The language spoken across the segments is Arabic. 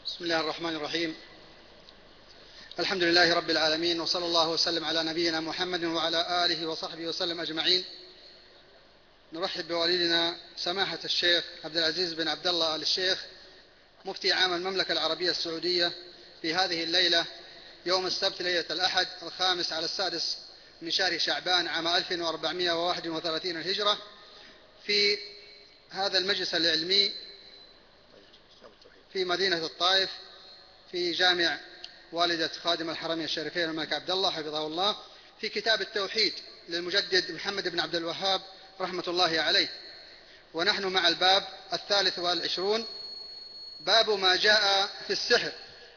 بسم الله الرحمن الرحيم. الحمد لله رب العالمين، وصلى الله وسلم على نبينا محمد وعلى آله وصحبه وسلم أجمعين. نرحب بوالدنا سماحة الشيخ عبد العزيز بن عبد الله آل الشيخ مفتي عام المملكة العربية السعودية في هذه الليلة، يوم السبت ليلة الأحد 5/6 من شهر شعبان عام 1431 الهجرة، في هذا المجلس العلمي في مدينة الطائف في جامع والدة خادم الحرمين الشريفين الملك عبد الله حفظه الله، في كتاب التوحيد للمجدد محمد بن عبد الوهاب رحمة الله عليه. ونحن مع الباب 23، باب ما جاء في السحر،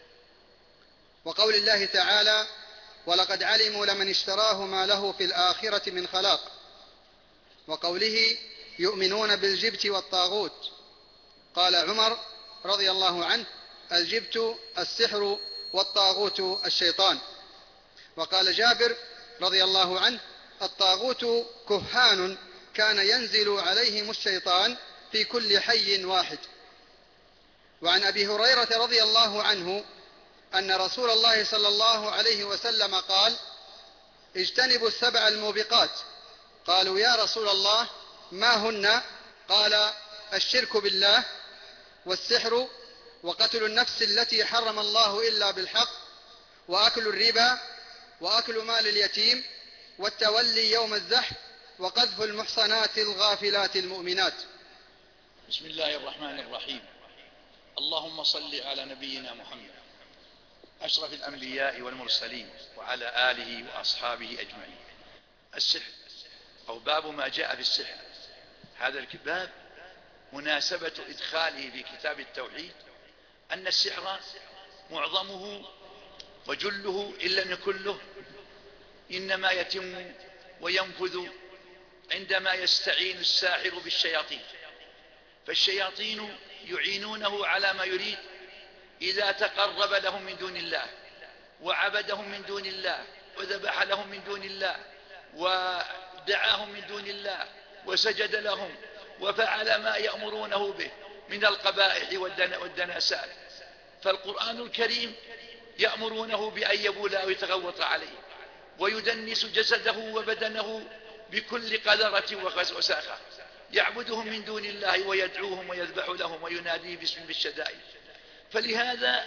وقول الله تعالى: ولقد علموا لمن اشتراه ما له في الآخرة من خلاق، وقوله: يؤمنون بالجبت والطاغوت. قال عمر رضي الله عنه: الجبت السحر والطاغوت الشيطان. وقال جابر رضي الله عنه: الطاغوت كهان كان ينزل عليهم الشيطان في كل حي واحد. وعن أبي هريرة رضي الله عنه أن رسول الله صلى الله عليه وسلم قال: اجتنبوا السبع الموبقات. قالوا: يا رسول الله ما هن؟ قال: الشرك بالله، والسحر، وقتل النفس التي حرم الله إلا بالحق، وأكل الربا، وأكل مال اليتيم، والتولي يوم الزحف، وقذف المحصنات الغافلات المؤمنات. بسم الله الرحمن الرحيم. اللهم صل على نبينا محمد أشرف الأنبياء والمرسلين وعلى آله وأصحابه أجمعين. السحر أو باب ما جاء في السحر، هذا الباب مناسبة إدخاله في كتاب التوحيد أن السحر معظمه وجله إن لم يكن له إنما يتم وينفذ عندما يستعين الساحر بالشياطين، فالشياطين يعينونه على ما يريد. إذا تقرب لهم من دون الله وعبدهم من دون الله وذبح لهم من دون الله ودعاهم من دون الله وسجد لهم وفعل ما يأمرونه به من القبائح والدناسات، فالقرآن الكريم يأمرونه بأن يبول أو يتغوط عليه ويدنس جسده وبدنه بكل قذرة وساخة، يعبدهم من دون الله ويدعوهم ويذبح لهم ويناديه باسم بالشدائد. فلهذا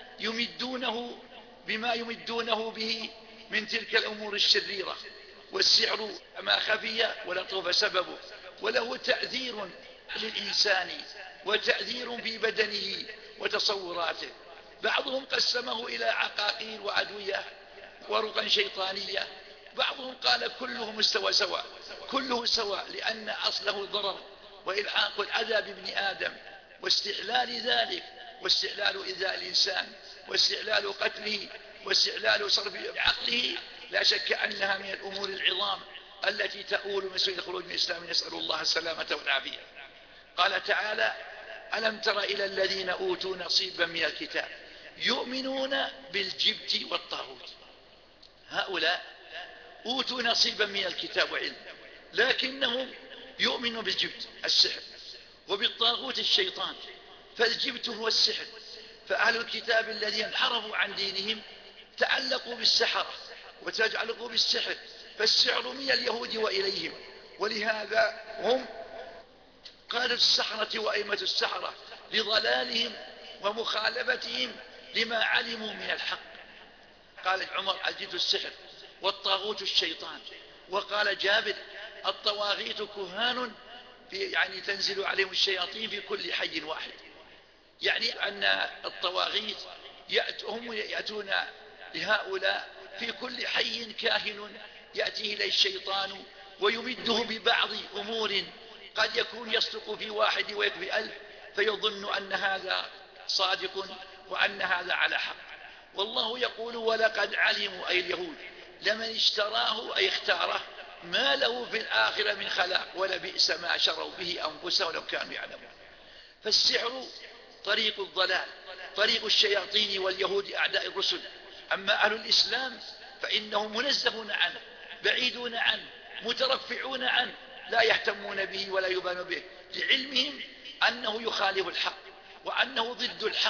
يمدونه بما يمدونه به من تلك الأمور الشريرة. والسحر ما خفي ولطف سببه، وله تأثير للإنسان وتأثير في بدنه وتصوراته. بعضهم قسمه إلى عقاقير وأدوية ورقا شيطانية، بعضهم قال كله مستوى سواء، كله سواء، لأن أصله ضرر وإلحاق الأذى بابن آدم، واستحلال ذلك واستحلال إيذاء الإنسان واستحلال قتله واستحلال صرف عقله لا شك أنها من الأمور العظام التي تؤول من سوء الخروج من الإسلام، نسأل الله السلامة والعافية. قال تعالى: ألم تر إلى الذين أوتوا نصيبا من الكتاب يؤمنون بالجبت والطاغوت. هؤلاء أوتوا نصيبا من الكتاب وعلم، لكنهم يؤمنوا بالجبت السحر وبالطاغوت الشيطان، فالجبت هو السحر. فأهل الكتاب الذين انحرفوا عن دينهم تعلقوا بالسحرة وتعلقوا بالسحر، فالسحر من اليهود وإليهم، ولهذا هم قادة السحرة وأئمة السحرة لضلالهم ومخالفتهم لما علموا من الحق. قال عمر: الجبت السحر والطاغوت الشيطان. وقال جابر: الطواغيت كهان يعني تنزل عليهم الشياطين في كل حي واحد. يعني أن الطواغيت هم يأتون لهؤلاء في كل حي كاهن يأتيه إليه الشيطان ويمده ببعض أمور قد يكون يصدق في واحد ويكفي 1000، فيظن أن هذا صادق وأن هذا على حق. والله يقول: ولقد علموا، أي اليهود، لمن اشتراه أي اختاره ما له في الآخرة من خلاق، ولبئس ما شروا به أنفسهم لو كانوا يعلمون. فالسحر طريق الضلال، طريق الشياطين واليهود أعداء الرسل. أما أهل الإسلام فإنهم منزهون عنه، بعيدون عنه، مترفعون عنه، لا يهتمون به ولا يبالون به، لعلمهم أنه يخالف الحق وأنه ضد الحق،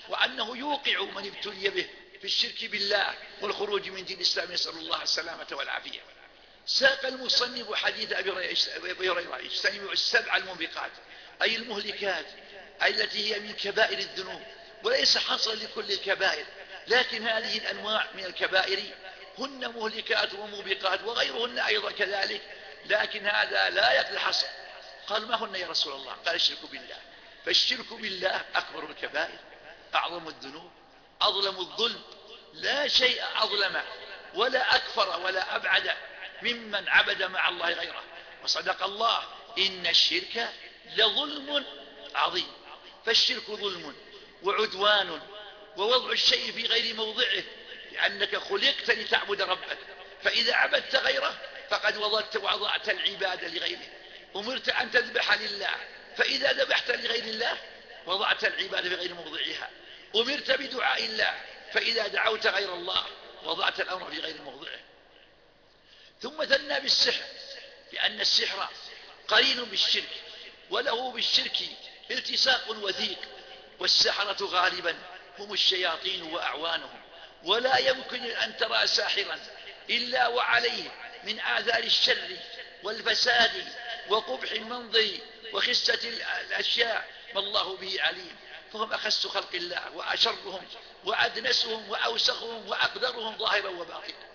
وأنه يوقع من ابتلي به في الشرك بالله والخروج من دين الإسلام، نسأل الله السلامة والعافية. ساق المصنف حديث أبي هريرة اجتنبوا السبع الموبقات، أي المهلكات، أي التي هي من كبائر الذنوب، وليس حصرا لكل الكبائر، لكن هذه الأنواع من الكبائر هن مهلكات وموبقات، وغيرهن أيضا كذلك، لكن هذا لا يقل حصر. قال ما هن يا رسول الله؟ قال الشرك بالله. فالشرك بالله أكبر الكبائر، أعظم الذنوب، أظلم الظلم، لا شيء أظلم ولا أكفر ولا أبعد ممن عبد مع الله غيره. وصدق الله إن الشرك لظلم عظيم. فالشرك ظلم وعدوان ووضع الشيء في غير موضعه، لأنك خلقت لتعبد ربك، فإذا عبدت غيره فقد وضعت العبادة لغيره. أمرت أن تذبح لله، فإذا ذبحت لغير الله وضعت العبادة في غير موضعها. أمرت بدعاء الله، فإذا دعوت غير الله وضعت الأمر في غير موضعه. ثم ثنى بالسحر، لأن السحر قرين بالشرك، وله بالشرك التصاق وثيق، والسحرة غالبا هم الشياطين وأعوانهم، ولا يمكن أن ترى ساحرا إلا وعليه من آثار الشر والفساد وقبح المنظر وخسة الأشياء ما الله به عليم. فهم أخس خلق الله وأشرهم وأدنسهم وأوسخهم وأقدرهم ظاهرا وباطنا.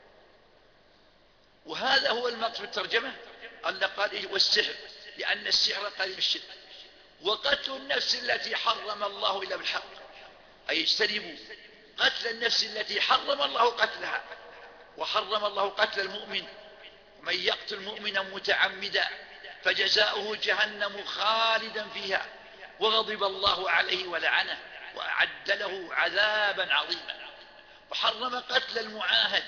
وهذا هو المقصود الترجمة، أن قال والسحر، لأن السحر قرين الشرك. وقتل النفس التي حرم الله إلا بالحق، أي اجتنبوا قتل النفس التي حرم الله قتلها، وحرم الله قتل المؤمن. ومن يقتل مؤمنا متعمدا فجزاؤه جهنم خالدا فيها وغضب الله عليه ولعنه وأعد له عذابا عظيما. وحرم قتل المعاهد،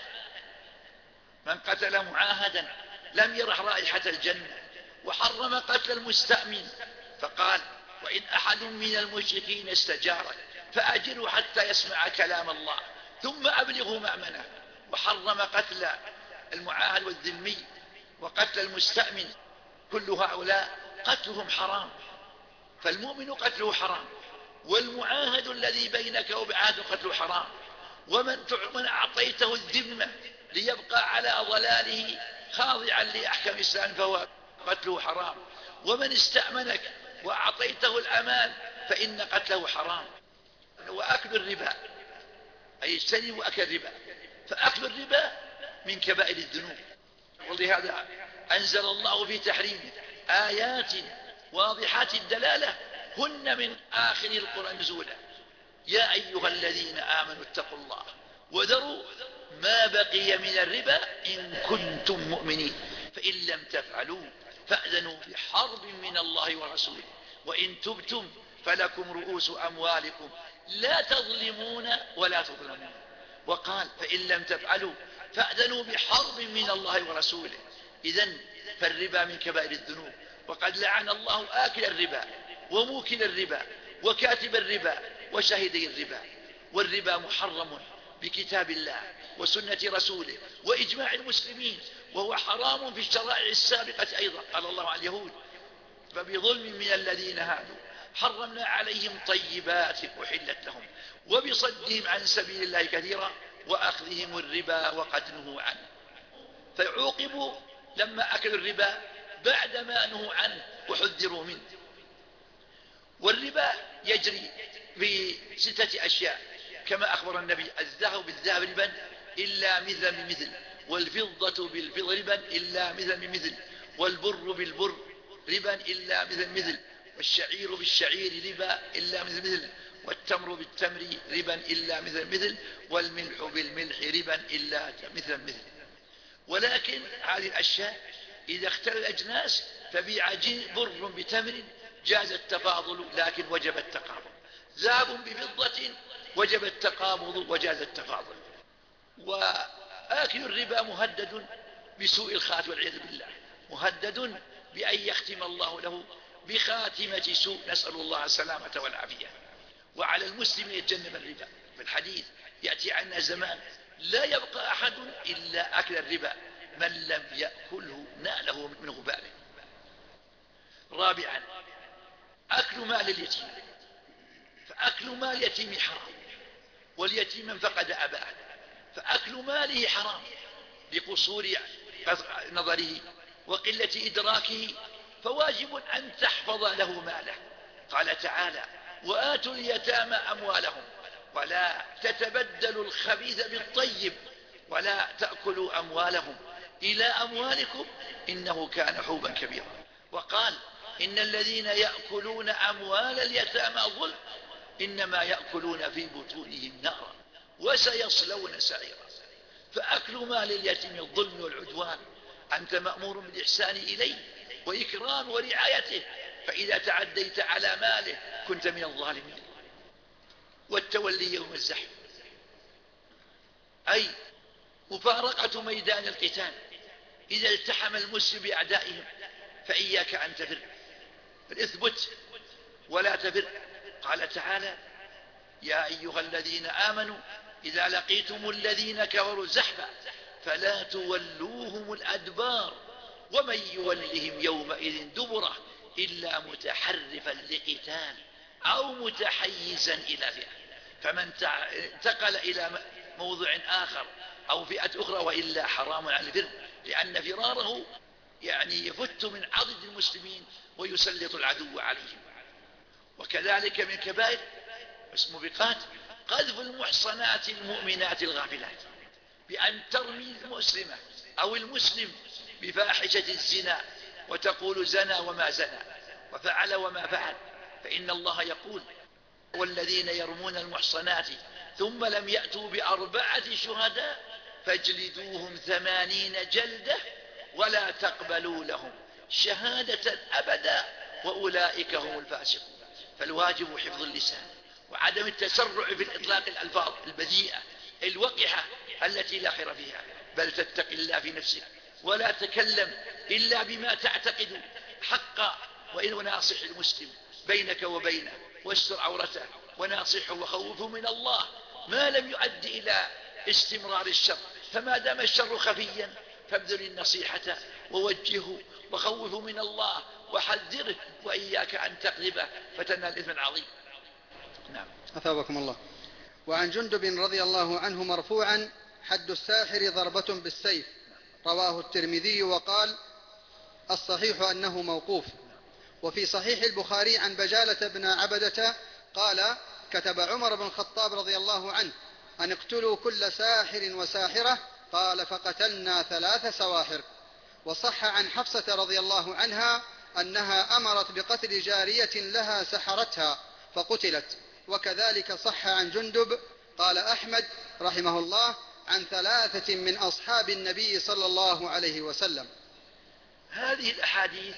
من قتل معاهدا لم يرح رائحة الجنة. وحرم قتل المستأمن، فقال وإن أحد من المشركين استجارك فأجره حتى يسمع كلام الله ثم أبلغه مأمنه. وحرم قتل المعاهد والذمي وقتل المستأمن، كل هؤلاء قتلهم حرام، فالمؤمن قتله حرام، والمعاهد الذي بينك وبعهد قتله حرام. ومن أعطيته الذمة ليبقى على ضلاله خاضعا لأحكام الإسلام فهو قتله حرام. ومن استأمنك وأعطيته الأمان فإن قتله حرام. وأكل الربا، أي اجتنبوا أكل الربا، فأكل الربا من كبائر الذنوب. ولهذا أنزل الله في تحريمه آيات واضحات الدلالة، هن من آخر القرآن نزولا. يا أيها الذين آمنوا اتقوا الله وذروا ما بقي من الربا إن كنتم مؤمنين، فإن لم تفعلوا فأذنوا بحرب من الله ورسوله، وإن تبتم فلكم رؤوس أموالكم لا تظلمون ولا تظلمون. وقال فإن لم تفعلوا فأذنوا بحرب من الله ورسوله. إذن فالربا من كبائر الذنوب، وقد لعن الله آكل الربا وموكل الربا وكاتب الربا وشاهدي الربا. والربا محرم بكتاب الله وسنة رسوله وإجماع المسلمين، وهو حرام في الشرائع السابقة أيضا. قال الله عن اليهود فبظلم من الذين هادوا حرمنا عليهم طيبات أحلت لهم وبصدهم عن سبيل الله كثيرا وأخذهم الربا وقد نهوا عنه. فعوقبوا لما أكلوا الربا بعدما نهوا عنه وحذروا منه. والربا يجري بستة أشياء كما أخبر النبي: الذهب بالذهب ربا إلا مثلا بمثل، والفضة بالفضة ربا إلا مثلا بمثل، والبر بالبر ربا إلا مثل مثل، والشعير بالشعير ربا إلا مثل مثل، والتمر بالتمر ربا إلا مثل مثل، والملح بالملح ربا إلا مثل مثل. ولكن هذه الأشياء إذا اختل الأجناس فبيع بر بتمر جاز التفاضل لكن وجب التقابض، ذهب بفضة وجب التقابض وجاز التفاضل. وآكل الربا مهدد بسوء الخاتم والعياذ بالله، مهدد بأن يختم الله له بخاتمة سوء، نسأل الله السلامة والعافية. وعلى المسلم يتجنب الربا. في الحديث يأتي عنا زمان لا يبقى أحد إلا أكل الربا، من لم يأكله ناله من غباله. رابعا أكل مال اليتيم، أكل مال اليتيم حرام، واليتيم من فقد أباه، فأكل ماله حرام لقصور نظره وقلة إدراكه، فواجب أن تحفظ له ماله. قال تعالى: وآتوا اليتامى أموالهم ولا تتبدلوا الخبيث بالطيب ولا تأكلوا أموالهم إلى أموالكم إنه كان حوبا كبيرا. وقال: إن الذين يأكلون أموال اليتامى ظلم إنما يأكلون في بطونهم نارا وسيصلون سعيرا. فأكل مال اليتيم الظلم والعدوان، أنت مأمور بالإحسان إليه وإكرام ورعايته، فإذا تعديت على ماله كنت من الظالمين. والتولي يوم الزحف، أي مفارقة ميدان القتال إذا التحم المسلم بأعدائهم، فإياك أن تفر، اثبت ولا تفر. قال تعالى: يا أيها الذين آمنوا إذا لقيتم الذين كفروا زحفا فلا تولوهم الأدبار ومن يولهم يومئذ دبره إلا متحرفا لقتال أو متحيزا إلى فئة، فمن انتقل إلى موضع آخر أو فئة أخرى وإلا حرام على الفر، لأن فراره يعني يفت من عضد المسلمين ويسلط العدو عليهم. وكذلك من كبائر الموبقات قذف المحصنات المؤمنات الغافلات، بأن ترمي المسلمة أو المسلم بفاحشة الزنا وتقول زنى وما زنى وفعل وما فعل، فإن الله يقول: والذين يرمون المحصنات ثم لم يأتوا بأربعة شهداء فاجلدوهم 80 جلدة ولا تقبلوا لهم شهادة أبدا وأولئك هم الفاسقون. فالواجب حفظ اللسان وعدم التسرع في الإطلاق الألفاظ البذيئة الوقحة التي لا خير فيها، بل تتق الله في نفسك ولا تكلم إلا بما تعتقد حقا. وإن ناصح المسلم بينك وبينه واستر عورته وناصحه وخوفه من الله ما لم يؤدي إلى استمرار الشر، فما دام الشر خفيا فابذل النصيحة ووجهه وخوفه من الله وحذره، وإياك أن تقذبه فتنال إثما عظيم. نعم. أثابكم الله. وعن جندب رضي الله عنه مرفوعا: حد الساحر ضربة بالسيف. رواه الترمذي وقال: الصحيح أنه موقوف. وفي صحيح البخاري عن بجالة بن عبدة قال: كتب عمر بن الخطاب رضي الله عنه أن اقتلوا كل ساحر وساحرة، قال: فقتلنا 3 سواحر. وصح عن حفصة رضي الله عنها أنها أمرت بقتل جارية لها سحرتها فقتلت. وكذلك صح عن جندب. قال أحمد رحمه الله: عن 3 من أصحاب النبي صلى الله عليه وسلم. هذه الأحاديث: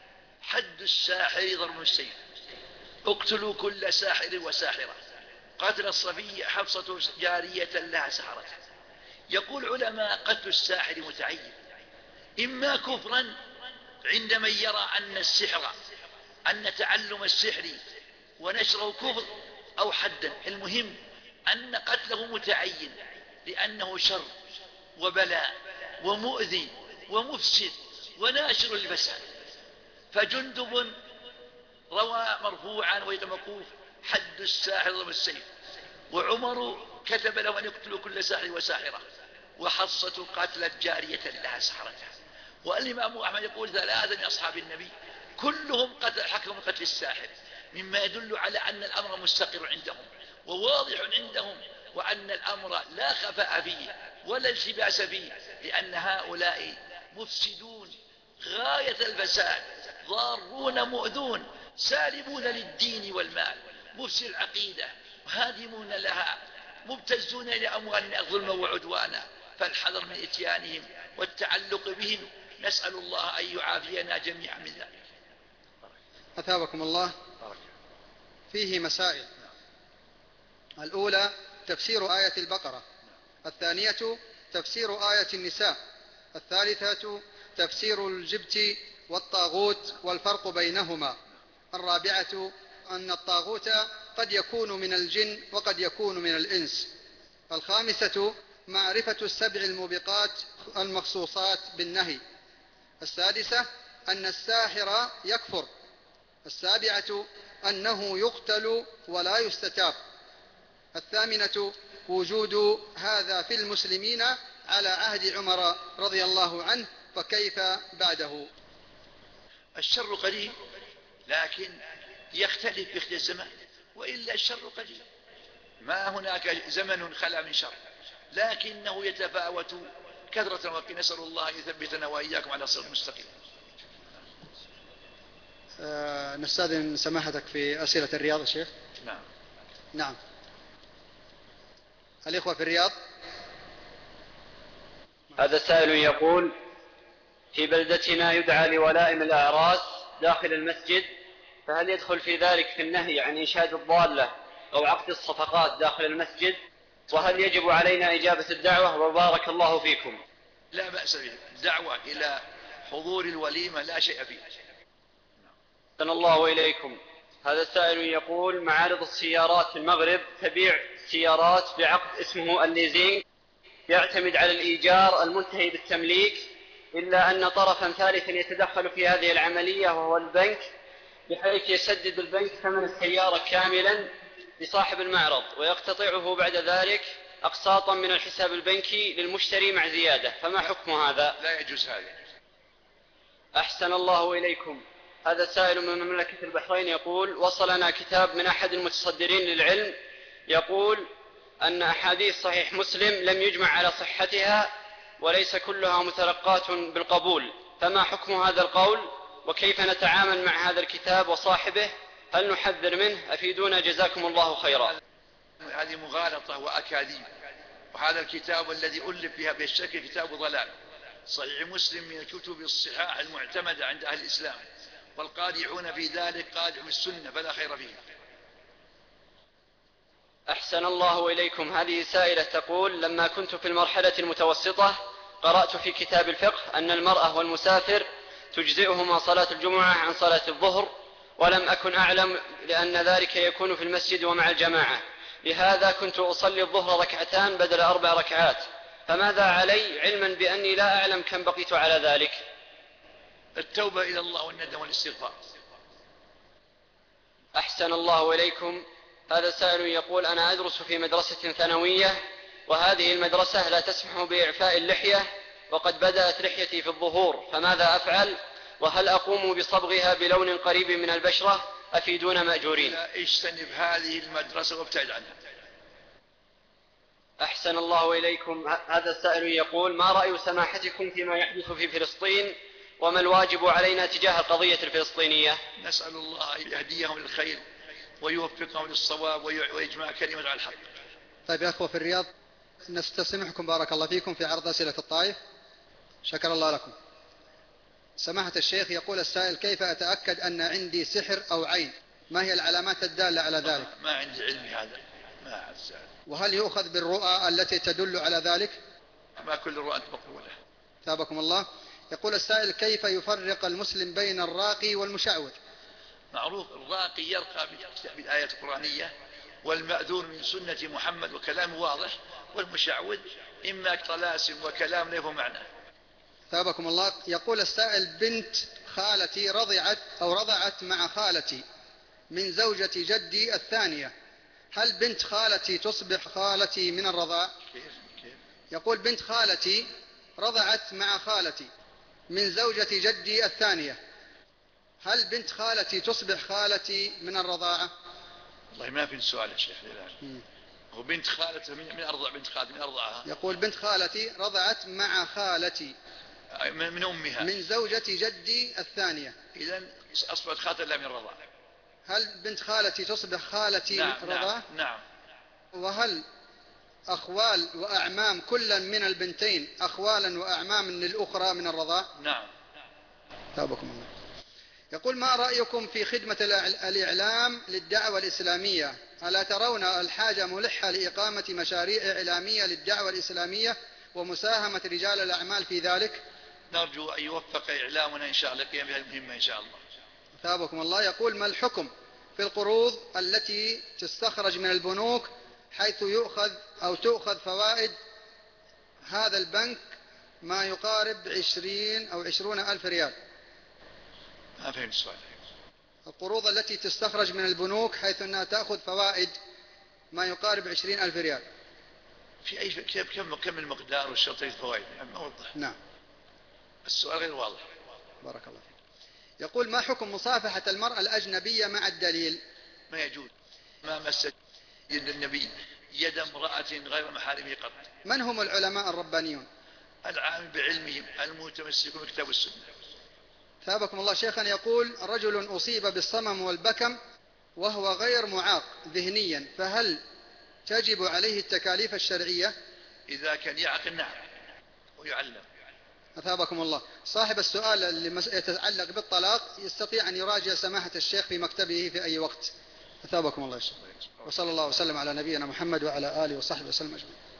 حد الساحر ضرب السيف، اقتلوا كل ساحر وساحرة، قتل الصبي حفصة جارية لها سحرتها. يقول علماء: قتل الساحر متعين، إما كفرا عند من يرى أن تعلم السحر ونشره كفر، أو حدا. المهم أن قتله متعين لأنه شر وبلاء ومؤذي ومفسد وناشر الفساد. فجندب روى مرفوعا وموقوف: حد الساحر ضرب السيف. وعمر كتب له أن يقتلوا كل ساحر وساحرة. وحصة قتلت جارية لها سحرتها. والإمام أحمد يقول: 3 من أصحاب النبي كلهم حكموا قتل الساحر، مما يدل على أن الأمر مستقر عندهم وواضح عندهم، وأن الأمر لا خفاء فيه ولا التباس فيه، لأن هؤلاء مفسدون غاية الفساد، ضارون مؤذون، سالبون للدين والمال، مفسد العقيدة هادمون لها، مبتزون إلى أموالنا ظلما وعدوانا. فالحذر من إتيانهم والتعلق بهم، نسأل الله أن يعافينا جميعا من ذلك. أثابكم الله. فيه مسائل: الأولى تفسير آية البقرة، الثانية تفسير آية النساء، الثالثة تفسير الجبت والطاغوت والفرق بينهما، الرابعة أن الطاغوت قد يكون من الجن وقد يكون من الإنس، الخامسة معرفة 7 الموبقات المخصوصات بالنهي، السادسة أن الساحر يكفر، السابعة أنه يقتل ولا يستتاب. 8 وجود هذا في المسلمين على عهد عمر رضي الله عنه، فكيف بعده؟ الشر قليل لكن يختلف باختلاف الزمان، وإلا الشر قليل، ما هناك زمن خلا من شر، لكنه يتفاوت كثرة وقت. نسأل الله أن يثبتنا وإياكم على الصراط المستقيم. نستأذن سماحتك في أسئلة الرياض يا شيخ. نعم. الإخوة في الرياض. هذا سائل يقول: في بلدتنا يدعى لولائم الأعراس داخل المسجد، فهل يدخل في ذلك في النهي عن إنشاد الضالة أو عقد الصفقات داخل المسجد؟ وهل يجب علينا إجابة الدعوة؟ وبارك الله فيكم. لا بأس به، الدعوة إلى حضور الوليمة لا شيء فيه. أحسن الله إليكم. هذا السائل يقول: معارض السيارات في المغرب تبيع سيارات بعقد اسمه الليزينج، يعتمد على الإيجار المنتهي بالتمليك، إلا أن طرفا ثالثا يتدخل في هذه العملية وهو البنك، بحيث يسدد البنك ثمن السيارة كاملا لصاحب المعرض ويقتطعه بعد ذلك أقساطا من الحساب البنكي للمشتري مع زيادة، فما حكم هذا؟ لا يجوز هذا. أحسن الله إليكم. هذا سائل من مملكة البحرين يقول: وصلنا كتاب من أحد المتصدرين للعلم يقول أن أحاديث صحيح مسلم لم يجمع على صحتها وليس كلها متلقاة بالقبول، فما حكم هذا القول؟ وكيف نتعامل مع هذا الكتاب وصاحبه؟ هل نحذر منه؟ أفيدونا جزاكم الله خيرا. هذه مغالطة وأكاذيب، وهذا الكتاب الذي ألف بها بالشكل كتاب ضلال. صحيح مسلم من الكتب الصحاح المعتمدة عند أهل الإسلام، والقادحون في ذلك قادحوا السنة فلا خير فيه. أحسن الله إليكم. هذه سائلة تقول: لما كنت في المرحلة المتوسطة قرأت في كتاب الفقه أن المرأة والمسافر تجزئهما صلاة الجمعة عن صلاة الظهر، ولم أكن أعلم لأن ذلك يكون في المسجد ومع الجماعة، لهذا كنت أصلي الظهر ركعتان بدل 4 ركعات، فماذا علي علما بأني لا أعلم كم بقيت على ذلك؟ التوبة إلى الله والندم والاستغفار. أحسن الله إليكم. هذا سائل يقول: أنا أدرس في مدرسة ثانوية، وهذه المدرسة لا تسمح بإعفاء اللحية، وقد بدأت لحيتي في الظهور، فماذا أفعل؟ وهل أقوم بصبغها بلون قريب من البشرة؟ أفيدون مأجورين. لا، اجتنب هذه المدرسة وابتعد عنها. أحسن الله إليكم. هذا السائل يقول: ما رأي سماحتكم فيما يحدث في فلسطين، وما الواجب علينا تجاه القضية الفلسطينية؟ نسأل الله أن يهديهم للخير ويوفقهم للصواب ويجمع كلمة على الحق. طيب يا أخوة في الرياض، نستسمحكم بارك الله فيكم في عرض أسئلة الطائف. شكر الله لكم. سماحة الشيخ، يقول السائل: كيف أتأكد أن عندي سحر أو عين؟ ما هي العلامات الدالة على ذلك؟ ما عندي علم هذا، ما أعرف. وهل يؤخذ بالرؤى التي تدل على ذلك؟ ما كل الرؤى مقبولة. ثابكم الله. يقول السائل: كيف يفرق المسلم بين الراقي والمشعوذ؟ معروف، الراقي يرقى بالآيات القرآنية والمأذون من سنة محمد وكلام واضح، والمشعوذ إما طلاسم وكلام له معنى. ثابكم الله. يقول السائل: بنت خالتي رضعت مع خالتي من زوجة جدي الثانية، هل بنت خالتي تصبح خالتي من الرضاع؟ كيف؟ يقول: بنت خالتي رضعت مع خالتي من زوجة جدي الثانية، هل بنت خالتي تصبح خالتي من الرضاعة؟ والله ما في السؤال يا شيخ. هو بنت خالته من أرضع بنت خالتي من أرضعها؟ يقول: بنت خالتي رضعت مع خالتي من أمها من زوجة جدي الثانية، إذن أصبحت خالته لا من الرضاعة. هل بنت خالتي تصبح خالتي من الرضاعة؟ نعم. وهل أخوال وأعمام كل من البنتين أخوالا وأعمام للأخرى من الرضاع؟ نعم. ثابكم الله. يقول: ما رأيكم في خدمة الإعلام للدعوة الإسلامية؟ ألا ترون الحاجة ملحة لإقامة مشاريع إعلامية للدعوة الإسلامية ومساهمة رجال الأعمال في ذلك؟ نرجو أن يوفق إعلامنا إن شاء الله قيام بهذه المهمة إن شاء الله. ثابكم الله. يقول: ما الحكم في القروض التي تستخرج من البنوك حيث تؤخذ فوائد هذا البنك ما يقارب 20 أو 20 ألف ريال؟ ما فهمت السؤال. القروض التي تستخرج من البنوك حيث أنها تأخذ فوائد ما يقارب 20,000 ريال. في أي كم المقدار والشرط الفوائد؟ ما وضح. نعم. السؤال غير واضح. بارك الله فيك. يقول: ما حكم مصافحة المرأة الأجنبية مع الدليل؟ ما يجوز. ما مست يد النبي يد امرأة غير محارمه قط. من هم العلماء الربانيون؟ العامل بعلمهم المتمسك بكتاب السنة. ثابكم الله شيخا. يقول: رجل أصيب بالصمم والبكم وهو غير معاق ذهنيا، فهل تجب عليه التكاليف الشرعية؟ إذا كان يعقل نعم ويعلم. أثابكم الله. صاحب السؤال اللي يتعلق بالطلاق يستطيع أن يراجع سماحة الشيخ في مكتبه في أي وقت. أثابكم الله. وصلى الله وسلم على نبينا محمد وعلى آله وصحبه وسلم أجمعين.